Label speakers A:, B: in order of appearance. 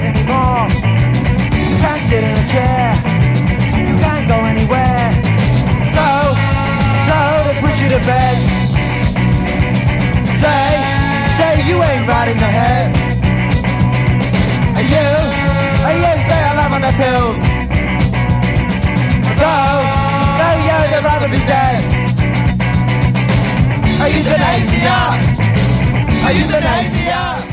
A: anymore. You can't sit in a chair, you can't go anywhere. So they put you to bed. Say you ain't right in the head. Are you stay alive on the pills? Go, you'd rather be dead. Are you euthanasia? Are you euthanasia?